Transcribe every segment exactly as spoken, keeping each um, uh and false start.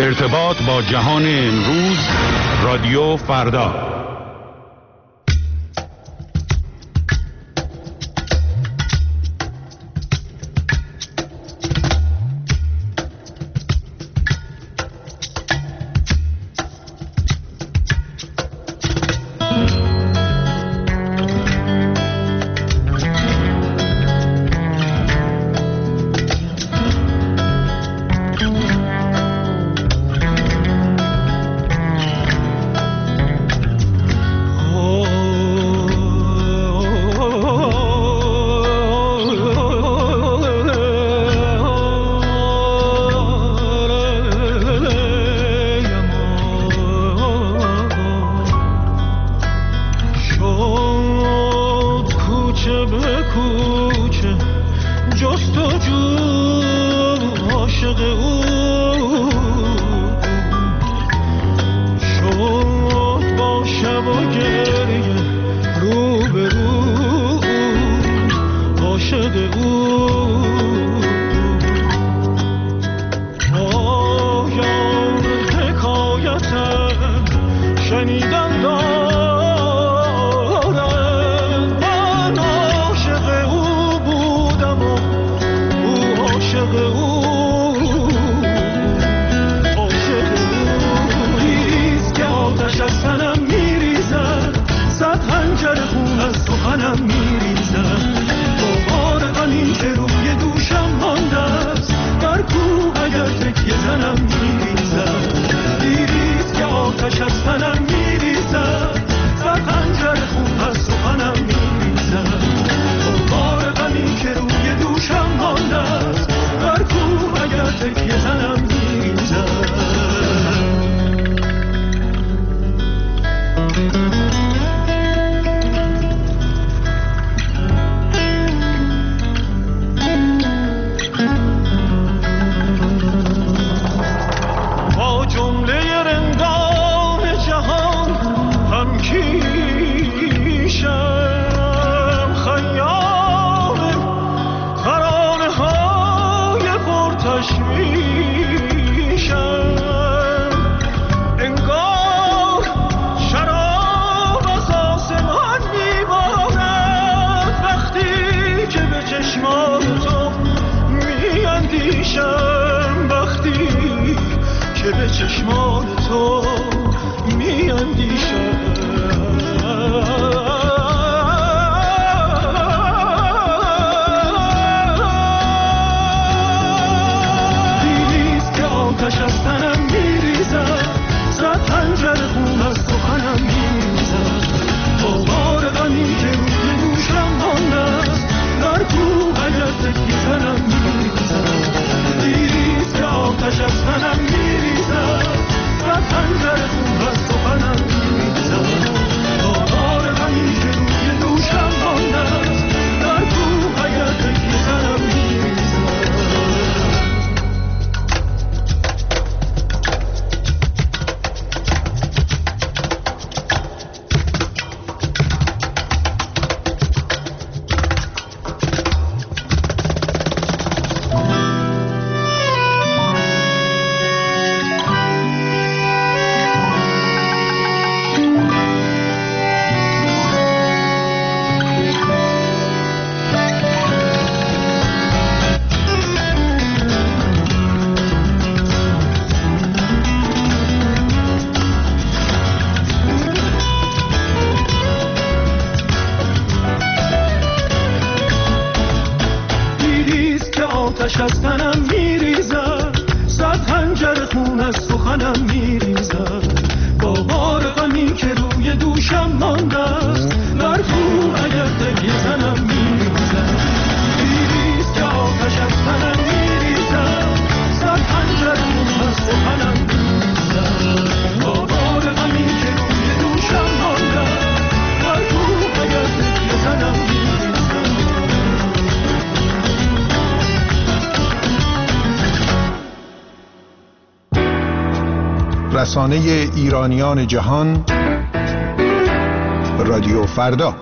ارتباط با جهان امروز، رادیو فردا. رسانه ایرانیان جهان، رادیو فردا.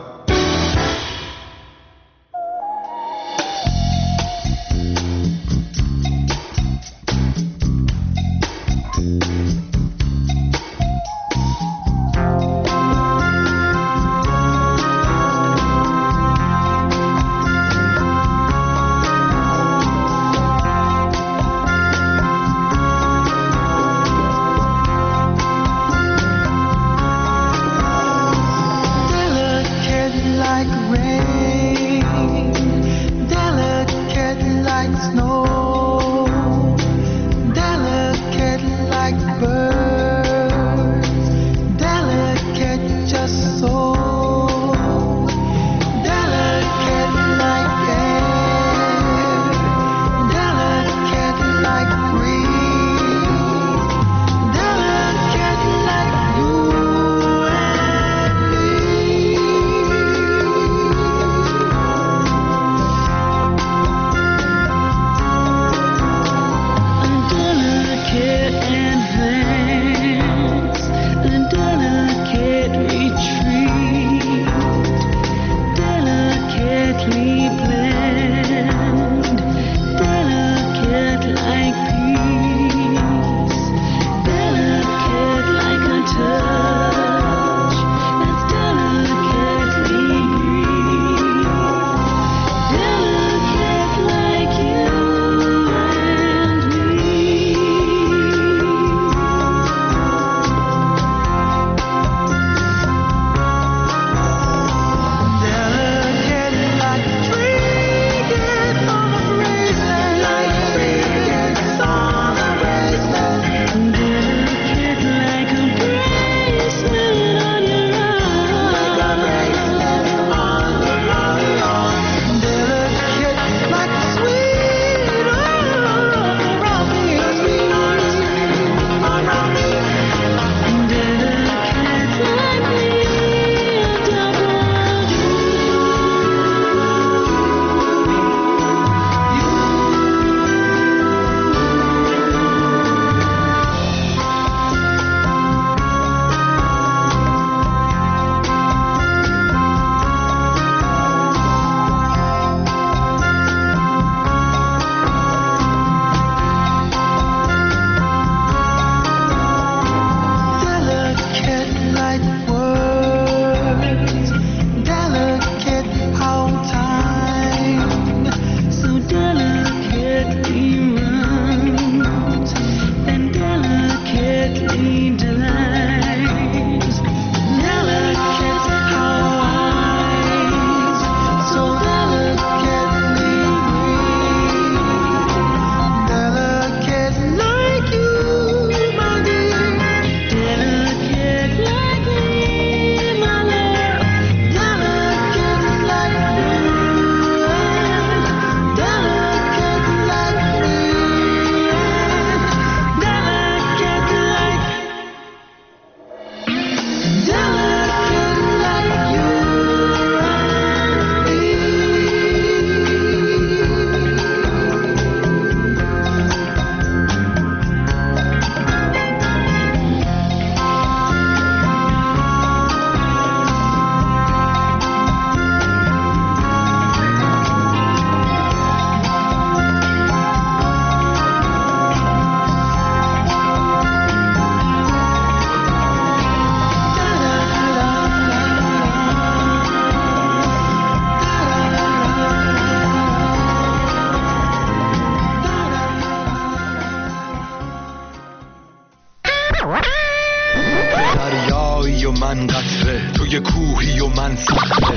دریایی و من قطره، توی کوهی و من صخره.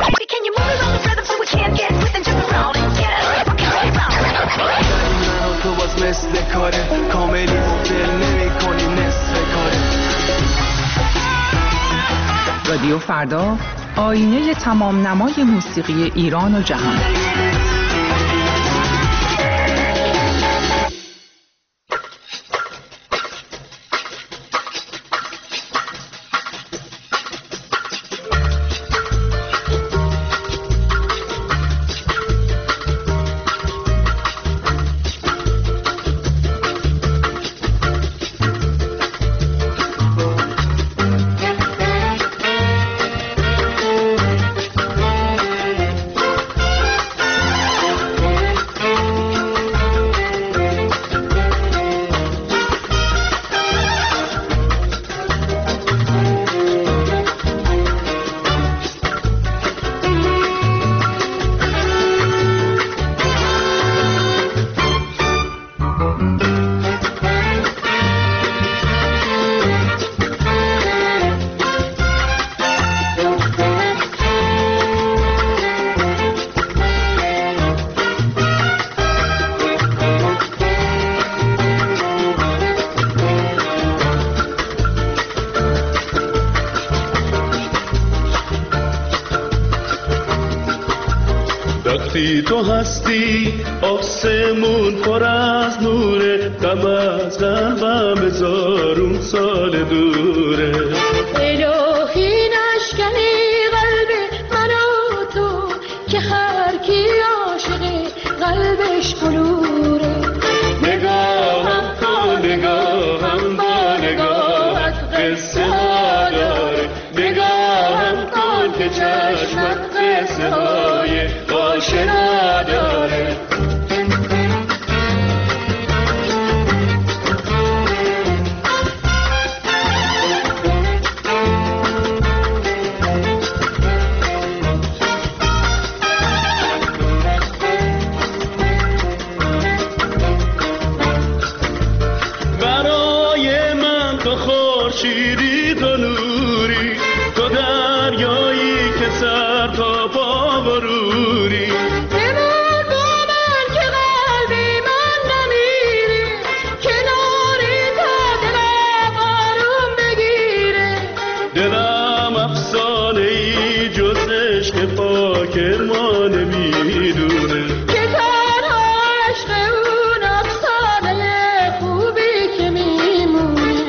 من و تو باز مثل کاره، کاملی و دل نمی کنی نصف کاره. رادیو فردا، آینه تمام نمای موسیقی ایران و جهان. وقتی تو هستی آسمون پر از نوره، غم از قلبم هزارون سال دوره. الهی نشکنی قلب من و تو که هر کی عاشق قلبش بلوره. نگاهم کن نگاهم با نگاهت قصه ها داره، نگاهم کن که چشمت قصه های آشنا داره. برای من تو خورشیدی، تو نوری، تو دریایی که سر تا پا بروری. بمون با من که قلبی من نمیره، کناری تا دلم آروم بگیره. دلم افسانه ای جز عشق پاک ما نمیدونه، که تنها عشق اون افسانه خوبی که میمونه.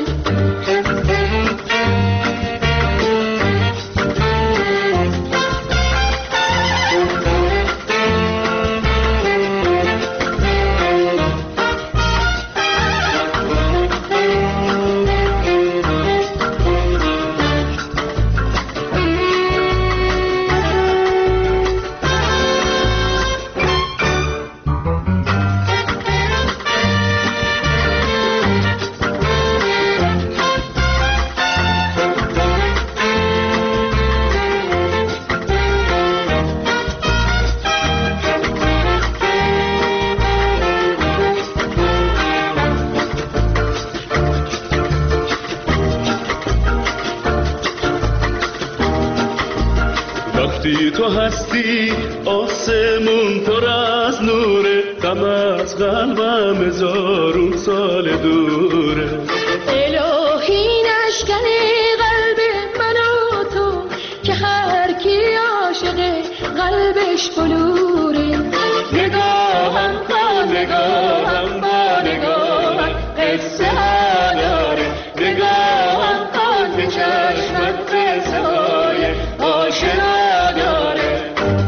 وقتی تو هستی آسمون پر از نوره، غم از قلبم هزارون سال دوره. الهی نشکنی قلب من و تو که هر کی عاشق قلبش بلوره. نگاهم کن نگاهم با نگاهت قصه ها داره، نگاهم کن که چشمت قصه های آشنا داره.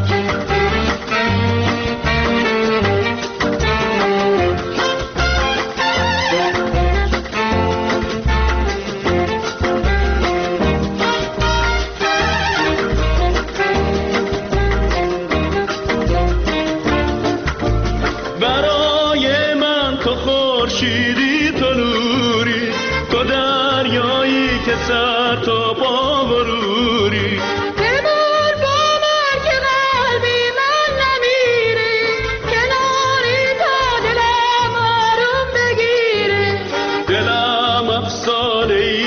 برای من تو خورشیدی، تو نوری، تو دریایی که سر تا پا بروری. بمون با من که قلبی من نمیره، کناری تا دلم آروم بگیره. دلم افسانه ای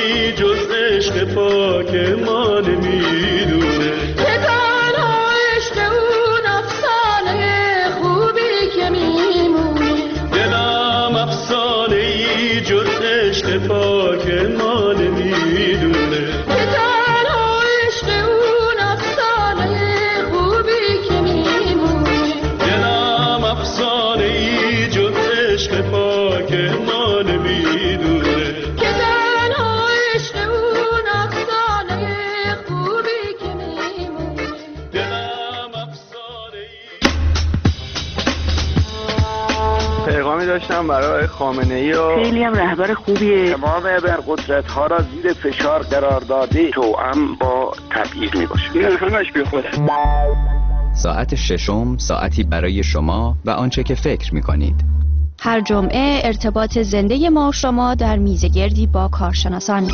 جز عشق پاک ما نمیدونه که تنها عشق اون افسانه خوبی که میمونه دلم افسانه ای جز عشق پاک ما نمیدونه که تنها عشق اون افسانه خوبی که میمونه دلم افسانه ای. پیغامی داشتم برای خامنه ای و خیلی هم رهبر خوبیه. تمام ابرقدرت ها را زیر فشار قرار داده توأم با تبعیض می باشه. این همش بی خوده. ساعت ششم ساعتی برای شما و آنچه که فکر می کنید. هر جمعه ارتباط زنده ما و شما در میزگردی با کارشناسان.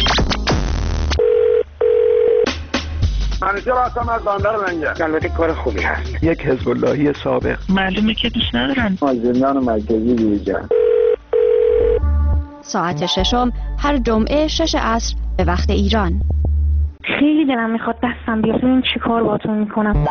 منیجر هستم از بندر منگه. البته کار خوبی هست. یک حزب اللهی سابق. معلومه که دوست ندارن. زندان مرکزی دیجا. ساعت ششم هر جمعه شش عصر به وقت ایران. خیلی دلم میخواد دستم بیاد ببین چی کار باتون میکنم.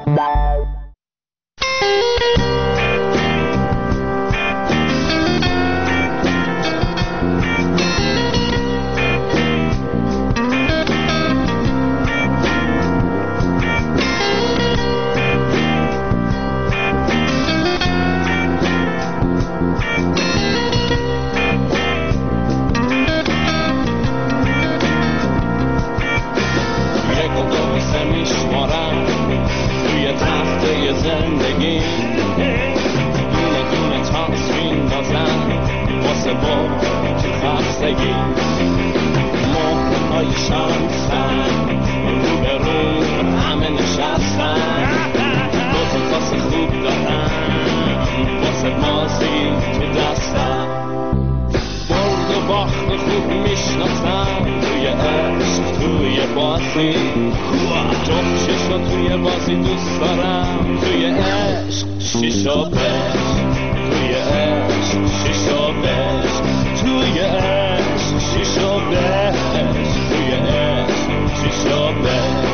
زندگی دونه دونه تاس میندازن واسه با تو خستگی مهرهای شانسن رو به رو همه نشستن دوتا تاس خوب دارن واسه بازی تو دستن برد و باخت خوب میشناسن توی عشق توی بازی جفت شیشا توی بازی دوست دارم توی عشق شیشا بش توی عشق شیشا بش توی عشق شیشا بش توی عشق شیشا بش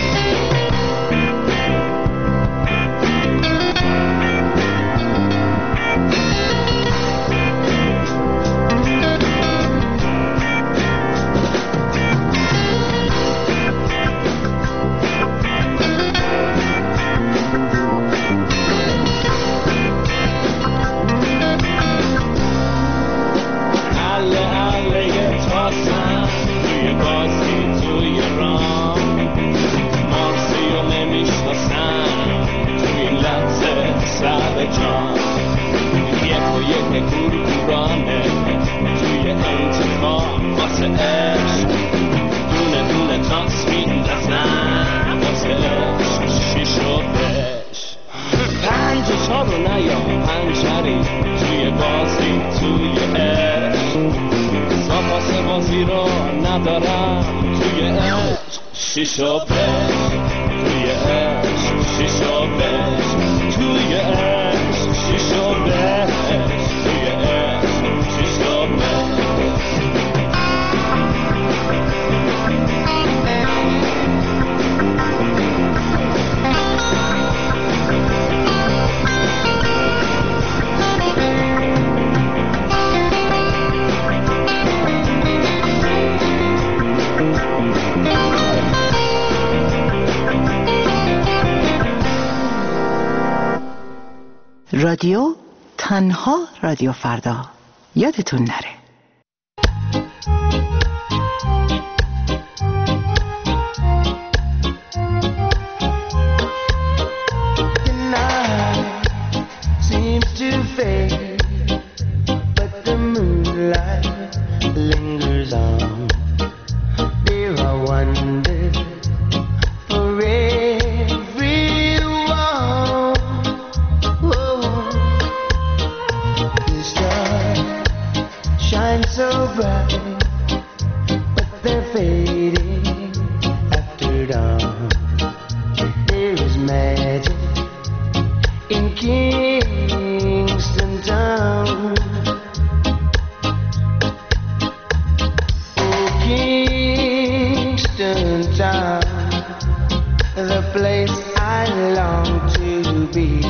شیشا بش توی عشق شیشا بش توی عشق شیشا بش توی عشق شیشا بش رادیو تنها رادیو فردا یادتون نره.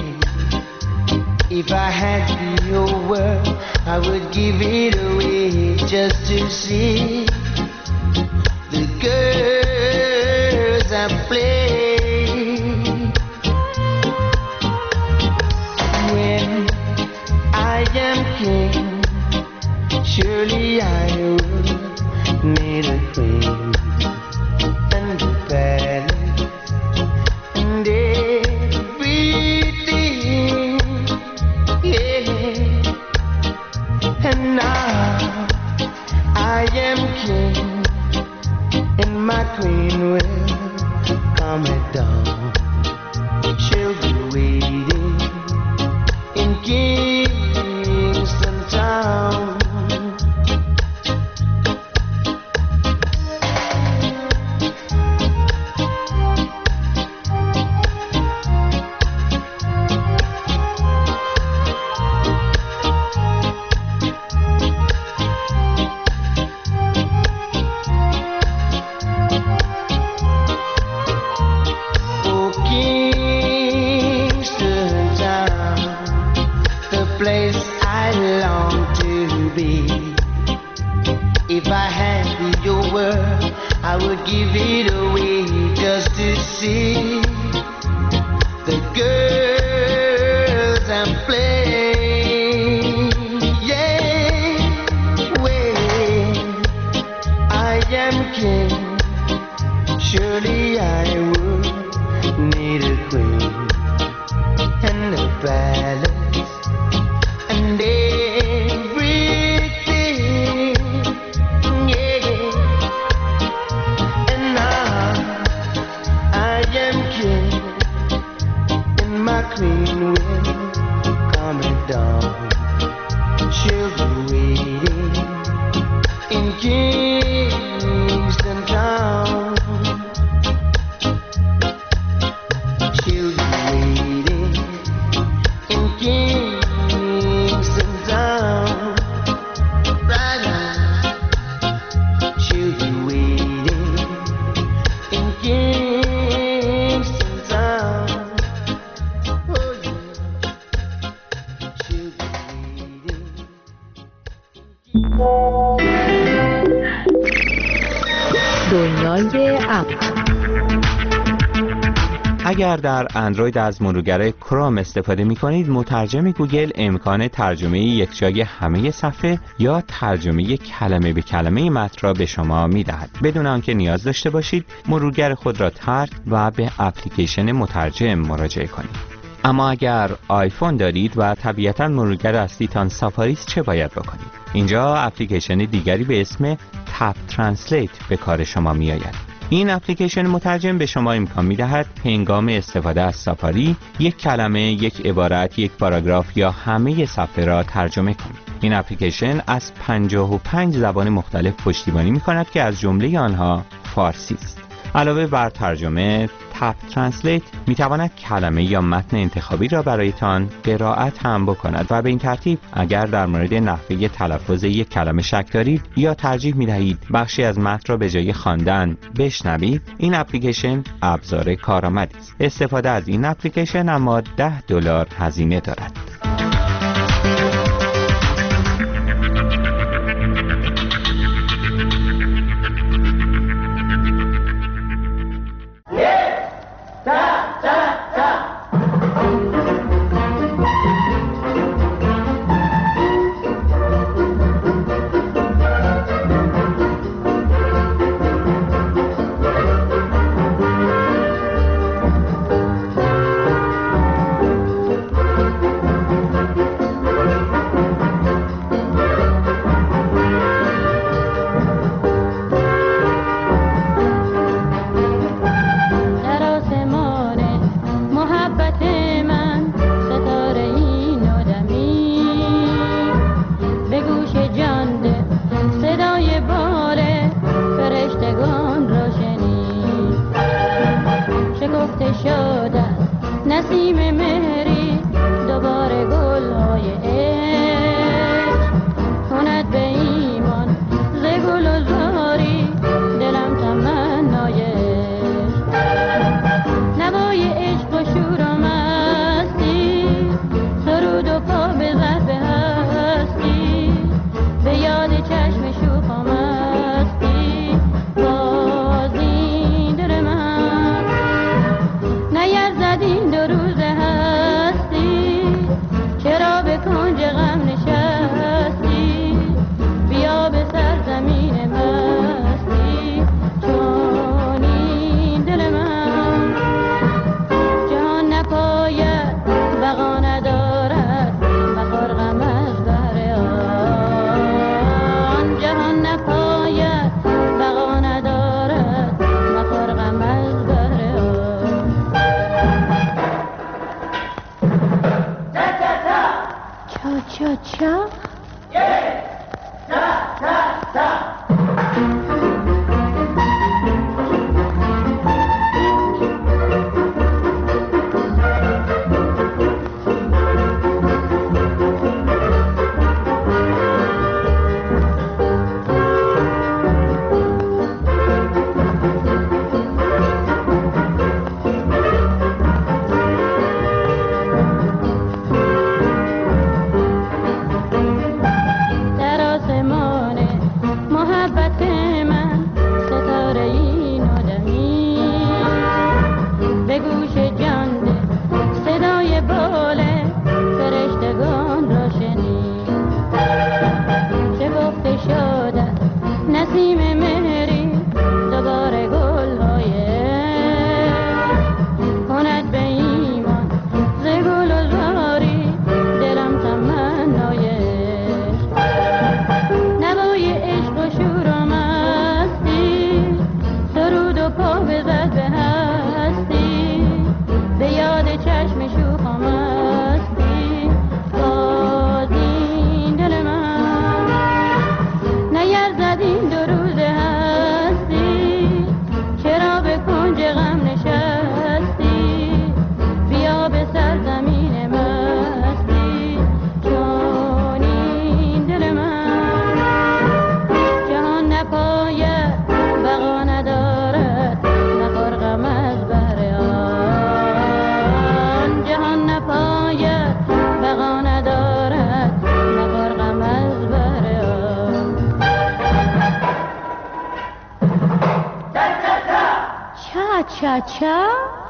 If I had your word, I would give it away. see the girls that play. When I am king, surely I will need a queen and a palace and everything, yeah. And now I am king, and my queen will come at dawn. She'll be waiting in Kingston Town. If I had your word, I would give it away just to see the girls and play. Yeah, when I am king, surely I would need a queen and a palace and everything. My queen will come at dawn. She'll be waiting in Kingston Town. She'll be waiting in Kingston Town. Right now, she'll be waiting in Kingston Town. دنیای اپ. اگر در اندروید از مرورگر کروم استفاده می کنید، مترجم گوگل امکان ترجمه یکجای همه صفحه یا ترجمه کلمه به کلمه متن را به شما می دهد بدون آنکه نیاز داشته باشید مرورگر خود را ترک و به اپلیکیشن مترجم مراجعه کنید. اما اگر آیفون دارید و طبیعتاً مرورگر اصلیتان سافاری است، چه باید بکنید؟ اینجا اپلیکیشن دیگری به اسم تپ ترنسلیت به کار شما می آید. این اپلیکیشن مترجم به شما امکان می دهد هنگام استفاده از سافاری یک کلمه، یک عبارت، یک پاراگراف یا همه صفحه را ترجمه کنید. این اپلیکیشن از پنجاه و پنج زبان مختلف پشتیبانی می کند که از جمله آنها فارسی است. علاوه بر ترجمه، تپ ترنسلیت می تواند کلمه یا متن انتخابی را برایتان قرائت هم بکند و به این ترتیب اگر در مورد نحوه تلفظ یک کلمه شک دارید یا ترجیح می دهید بخشی از متن را به جای خواندن بشنوید، این اپلیکیشن ابزار کارآمدی است. استفاده از این اپلیکیشن اما ده دلار هزینه دارد. چشم شوخ آمد جهان نپاید بقا ندارد مخور غم از بهر آن. چا چا چا چا چا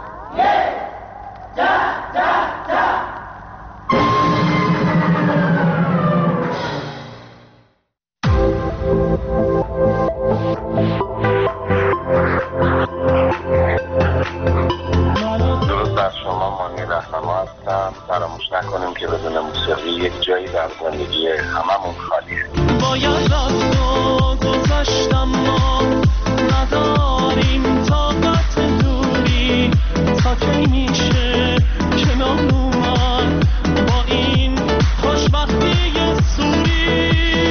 فراموش نکنیم که بدون موسیقی یک جایی در زندگی هممون خالیه. باید رفتو گذاشتم ما نداریم طاقت دوری تا کی میشه کنار اومد با این خوشبختی سوری.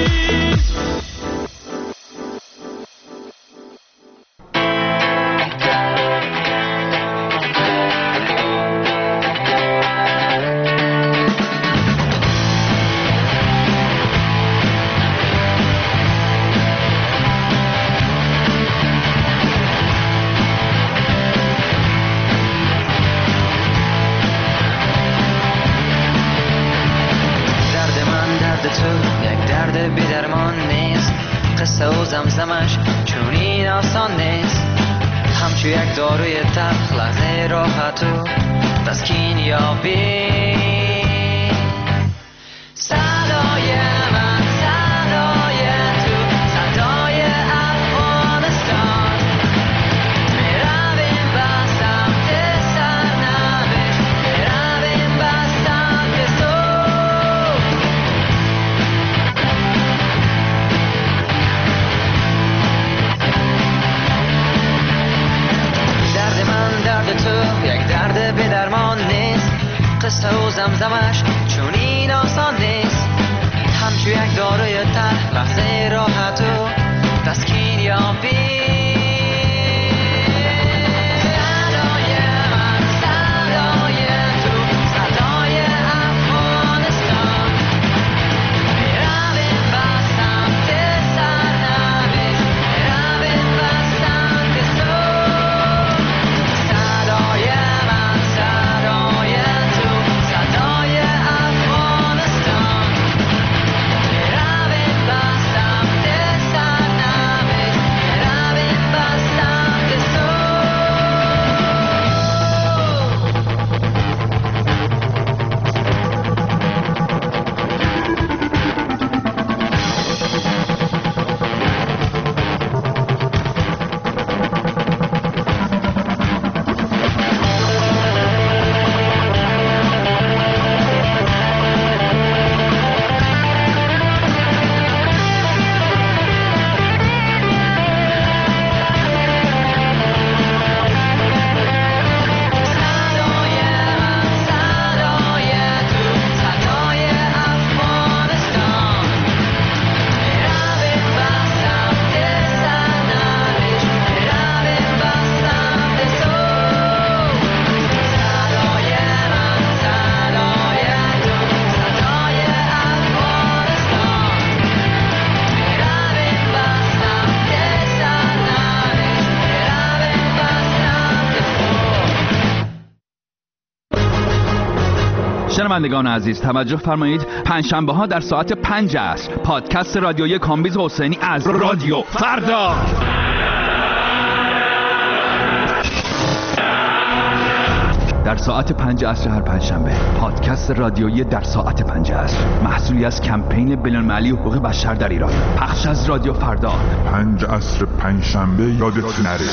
زمزمش چونین آسان نیست، همچو یک داروی تلخ لحظه راحت و تسکین یابی. صدای من صدای تو صدای افغانستان، میرویم به سمت سرنوشت، میرویم به سمت صبح. درد من درد تو یک درد به درمان نیست، قصه و زمزمش چون این آسان نیست، همچو یک داروی تلخ لحظه راحت و تسکین یابی. Basta شنوندگان عزیز توجه فرمایید، پنجشنبه ها در ساعت پنج عصر پادکست رادیویی کامبیز حسینی از رادیو فردا. در ساعت پنج عصر هر پنجشنبه پادکست رادیویی در ساعت پنج عصر، محصولی از کمپین بین‌المللی حقوق بشر در ایران، پخش از رادیو فردا. پنج عصر پنجشنبه یادت نره.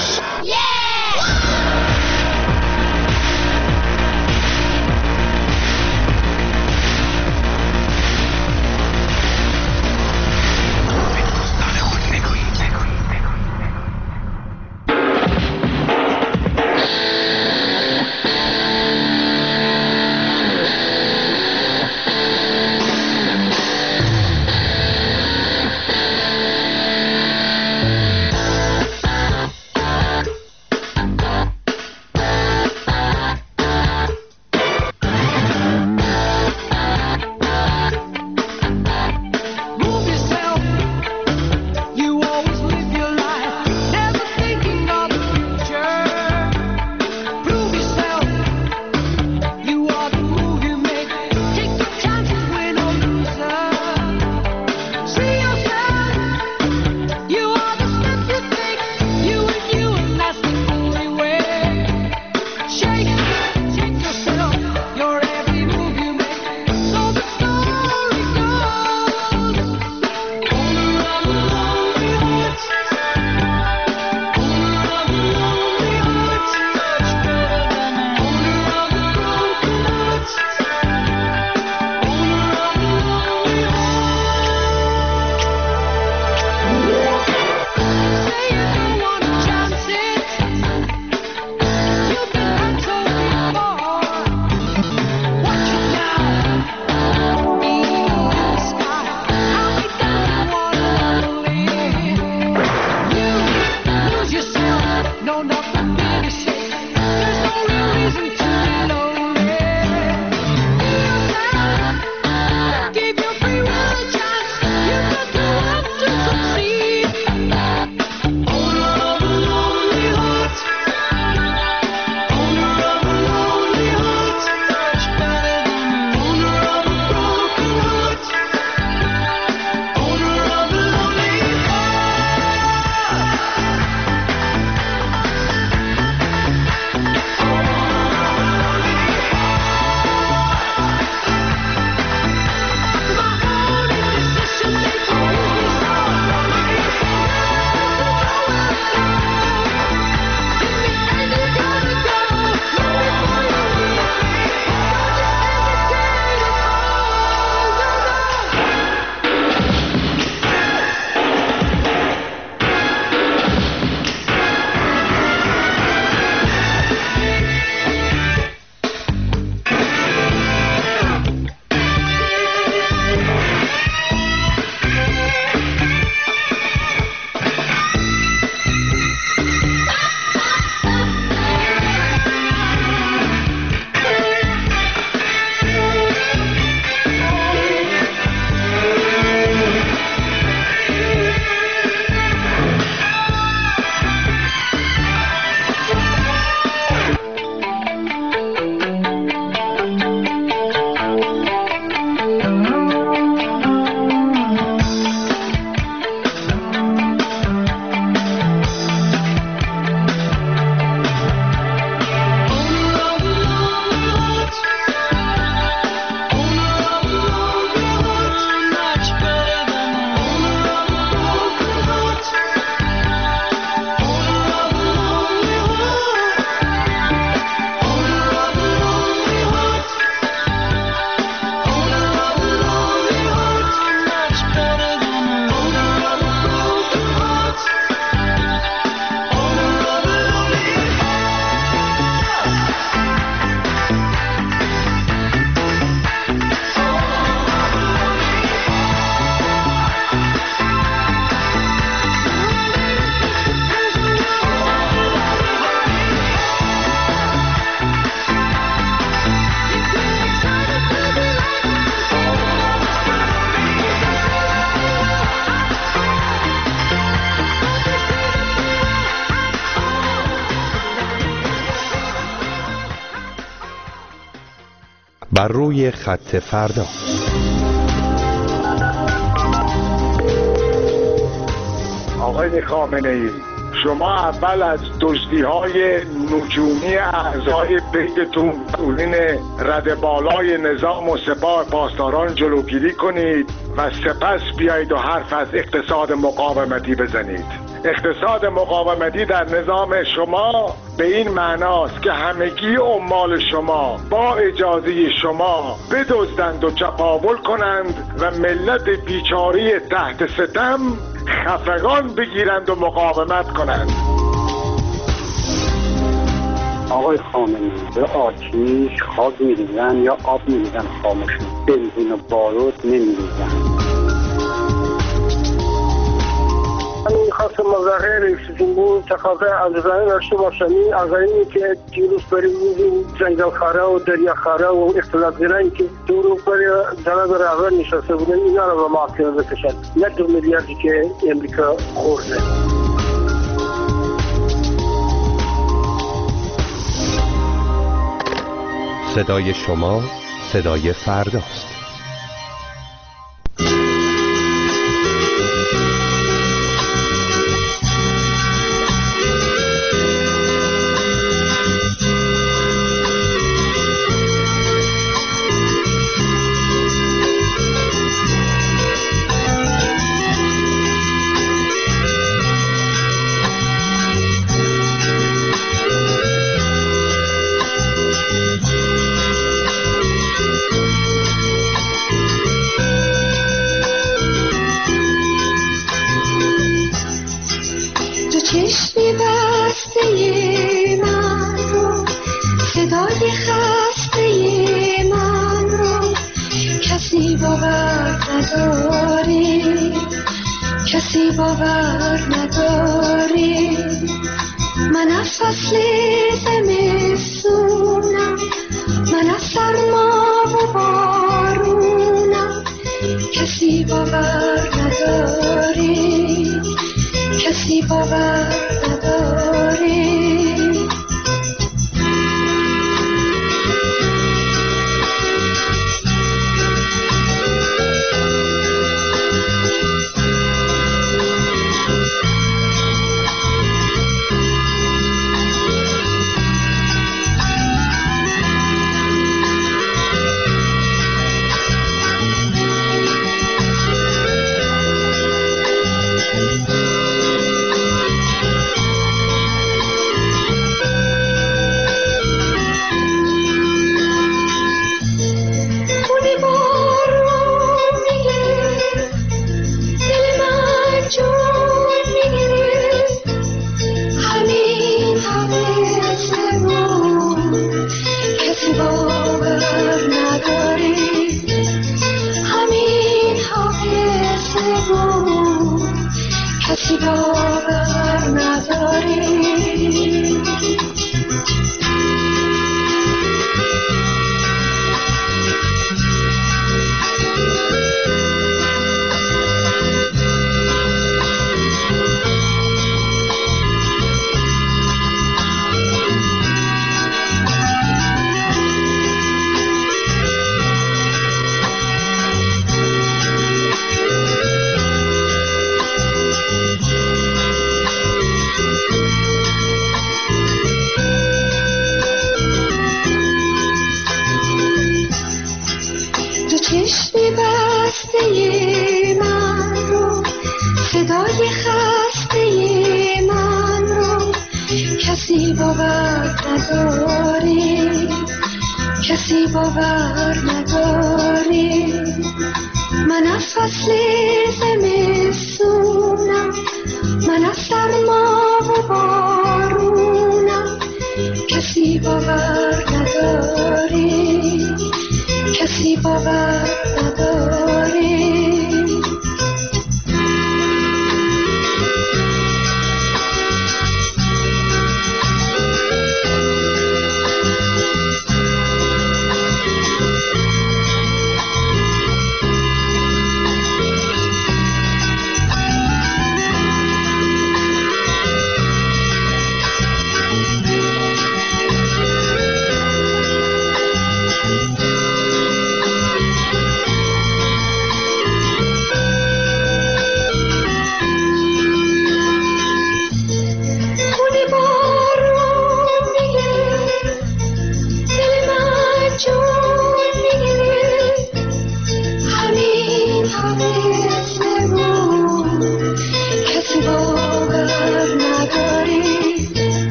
بر روی خط فردا. آقای خامنه‌ای، شما اول از دزدی‌های نجومی اعضای بیتتون مسئولین رده بالای نظام و سپاه پاسداران جلوگیری کنید و سپس بیایید و حرف از اقتصاد مقاومتی بزنید. اقتصاد مقاومتی در نظام شما به این معناست که همگی عمال شما با اجازه شما بدزدند و چپاول کنند و ملت بیچاره تحت ستم خفقان بگیرند و مقاومت کنند. آقای خامنه‌ای، به آتیش خاک می‌ریزن یا آب می‌ریزن خاموش، بنزین و بارود نمی‌ریزن. من می‌خواستم مظاهره رئیس جمهور تقاضای عزیزانه داشته باشم. این آقایونی که دیروز برای این جنگلخواره و دریاخواره و اختلاطگرایی که دورو برای جناب رهبر نشسته بودن، اینا رو به محاکمه بکشن، نه دو میلیاردی که امریکا خورده. صدای شما صدای فرداست. چشمی بسته من رو، صدای خسته من رو کسی باور نداره، کسی باور نداره. من از فصل زمستونم، من از سرما و بارونم، کسی باور نداره، کسی باور نداره. کسی باور نداره. چشمی بسته من رو، صدای خسته من رو کسی باور نداره، کسی باور نداره. من از فصل زمستونم، من از سرما و بارونم، کسی باور نداره، کسی باور نداره.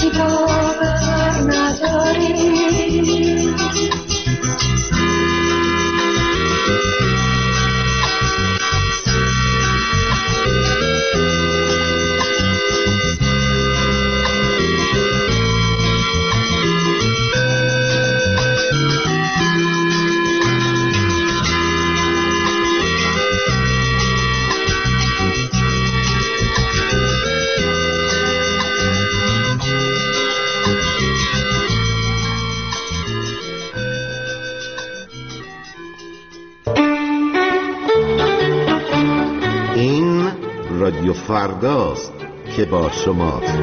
کسی باور نداره. رادیو فرداست که با شماست.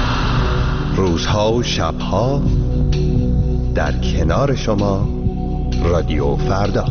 روزها و شبها در کنار شما رادیو فردا.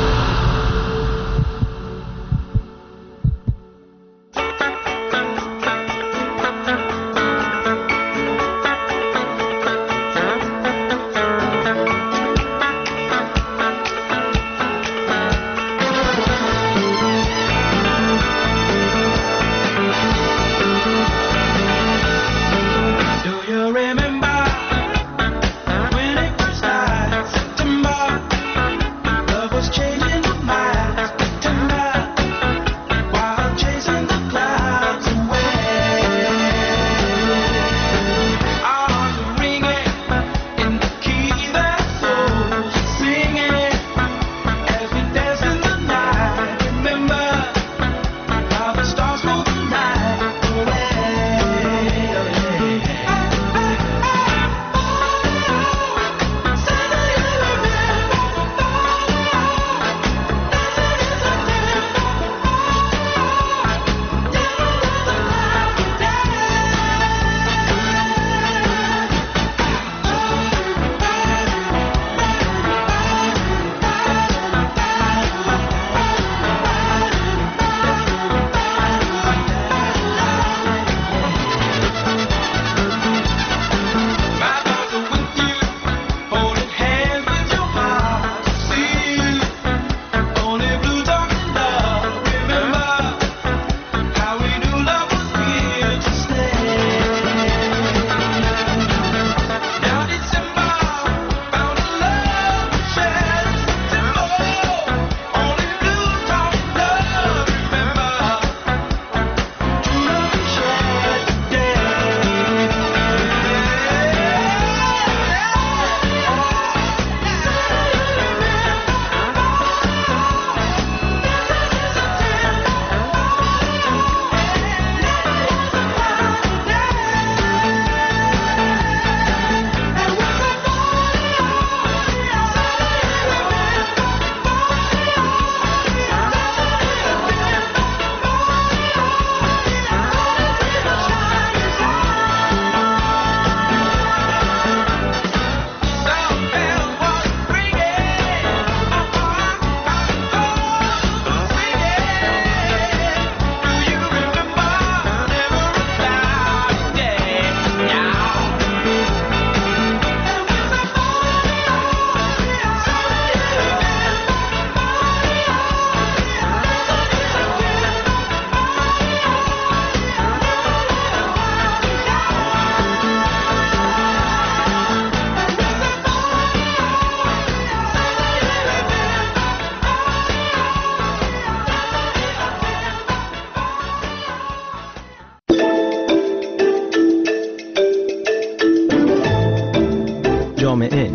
جامعه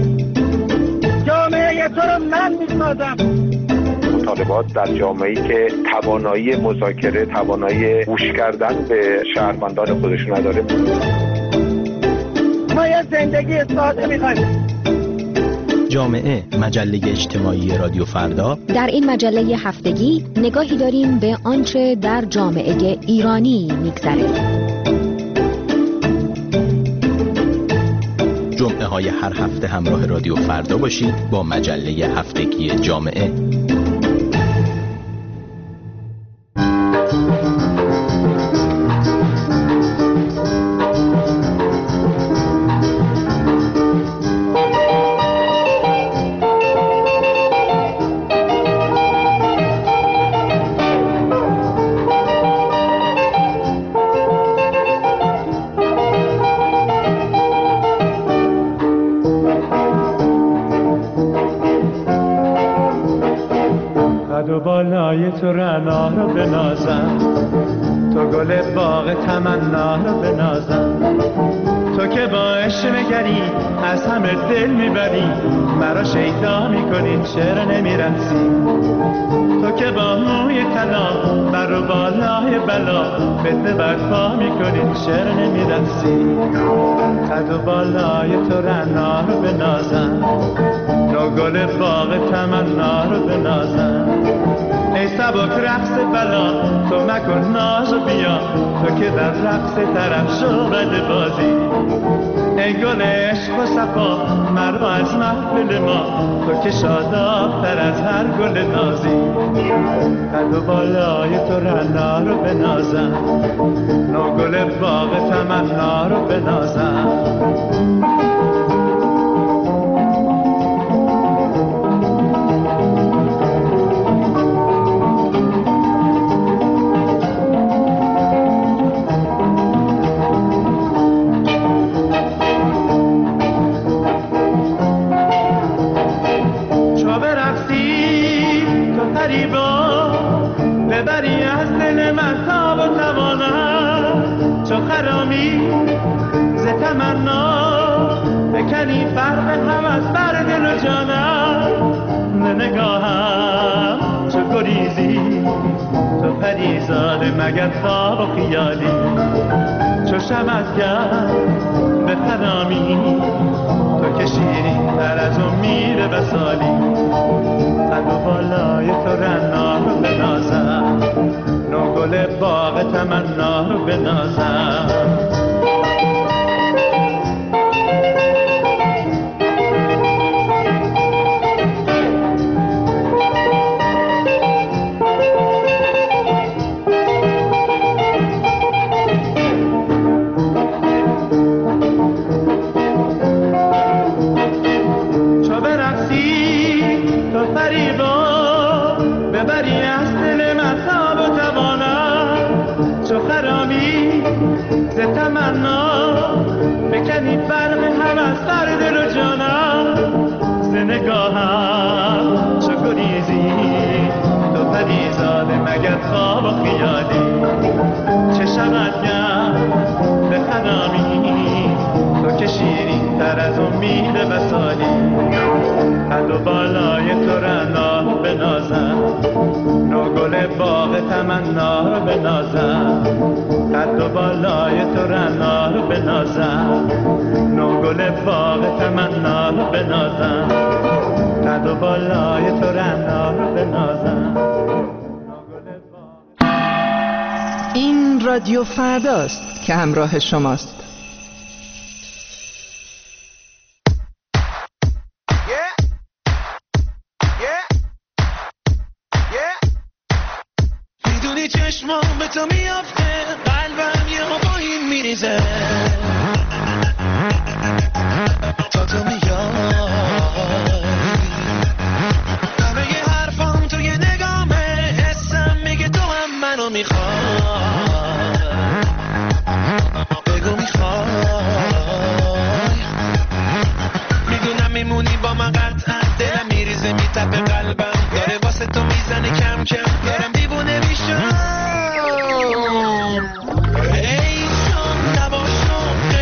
جامعه تو رو من میسازم. مطالبات در جامعه‌ای که توانایی مذاکره، توانایی گوش کردن به شهروندان خودش نداره. ما یه زندگی ساده می‌خوایم. جامعه، مجله اجتماعی رادیو فردا. در این مجله هفتگی نگاهی داریم به آنچه در جامعه ایرانی می‌گذره. جمعه های هر هفته همراه رادیو فردا باشید با مجله هفتگی جامعه. بالای تو رعنا رو بنازم، تو گل باغ تمنا رو بنازم، تو که با عشق نگری از همه دل میبری، مرا شیدا میکنی چرا نمیرسی، تو که با موی طلا بر و بالای بلا فتنه برپا میکنی چرا نمیرسی، قد و بالای تو رعنا رو بنازم، تو گل باغ تمنا رو بنازم، ای سبک رقص بلا تو مکن ناز و بیا، تو که در رقص طرف شو بد بازی، ای گل عشق و صفا مرا از محفل ما، تو که شاداب‌تر از هر گل نازی. قد و بالای تو رعنا رو بنازم، نو گل باغ تمنا رو بنازم. ببری از دل من تاب و توانم، چو خرامی ز تمنا بکنی فرق هوس بر دل و جانم. نگاهم چو گریزی تو پریزاده مگر خواب و خیالی، چو شمعگر به خرامی تو که شیرین تر از امید وصالی. قد و بالای تو رعنا رو بنازم، نو گل باغ تمنا رو بنازم. ببری از دل من تاب و توانم، چو خرامی ز تمنا بکنی فرق هوس بر دل و جانم. ز نگاهم چو گریزی تو پریزاده مگر خواب و خیالی، چه شود گم به خرامی تو که شیرین تر از امید وصالی. قد و بالای تو رعنا بنازم، نو گل باغ تمنا رو بنازم. قد و بالای تو رعنا رو بنازم، نو گل باغ تمنا رو بنازم. قد و بالای تو رعنا رو بنازم. این رادیو فرداست که همراه شماست. چشمام به تو میافته، قلبم یه با این میریزه، تا تو میای همه ی حرفام توی نگامه، حسم میگه تو هم منو میخوای. بگو میخوای، میدونم میمونی با من قطعا، دلم میریزه میتپه قلبم داره واسه تو میزنه کم کم، دارم دیوونه میشم. ای جان نباشم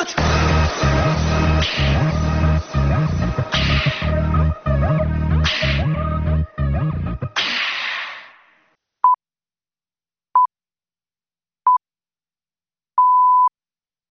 شد